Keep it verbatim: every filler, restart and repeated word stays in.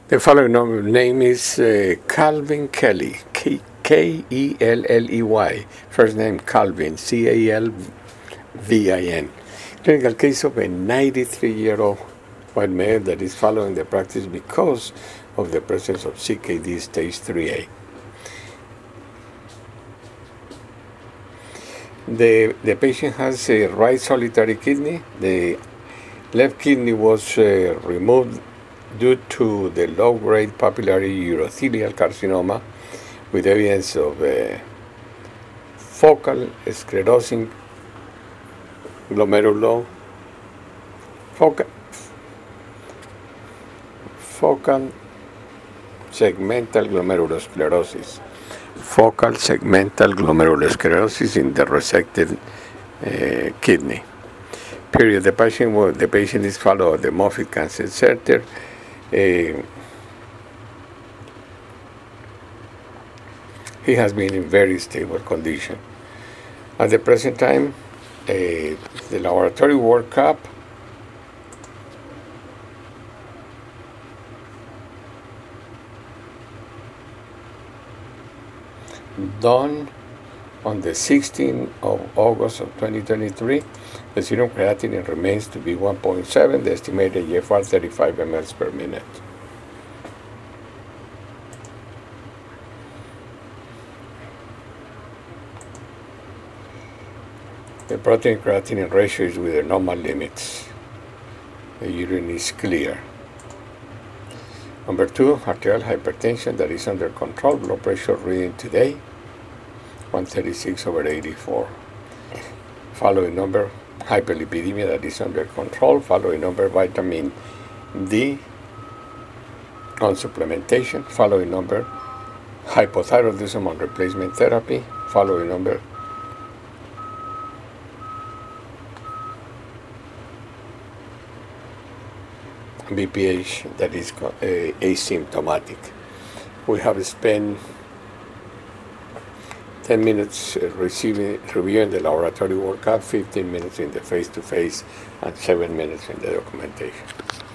The following name is uh, Calvin Kelly, K E L L E Y. First name Calvin, C A L V I N. Clinical case of a ninety-three-year-old white male that is following the practice because of the presence of C K D stage three A. The, the patient has a right solitary kidney. The left kidney was uh, removed due to the low-grade papillary urothelial carcinoma with evidence of uh, focal sclerosing glomerulo, focal, focal segmental glomerulosclerosis. Focal segmental glomerulosclerosis in the resected uh, kidney. Period. The patient was, the patient is followed at the Moffitt Cancer Center. Uh, he has been in very stable condition. At the present time, uh, the laboratory workup done on the sixteenth of August of twenty twenty-three. The serum creatinine remains to be one point seven, the estimated G F R thirty-five milliliters per minute. The protein creatinine ratio is within normal limits. The urine is clear. Number two, arterial hypertension that is under control. Blood pressure reading today, one thirty-six over eighty-four. Following number, hyperlipidemia that is under control. Following number, vitamin D on supplementation. Following number, hypothyroidism on replacement therapy. Following number, B P H that is uh, asymptomatic. We have spent ten minutes uh, receiving, reviewing the laboratory workup, fifteen minutes in the face-to-face, and seven minutes in the documentation.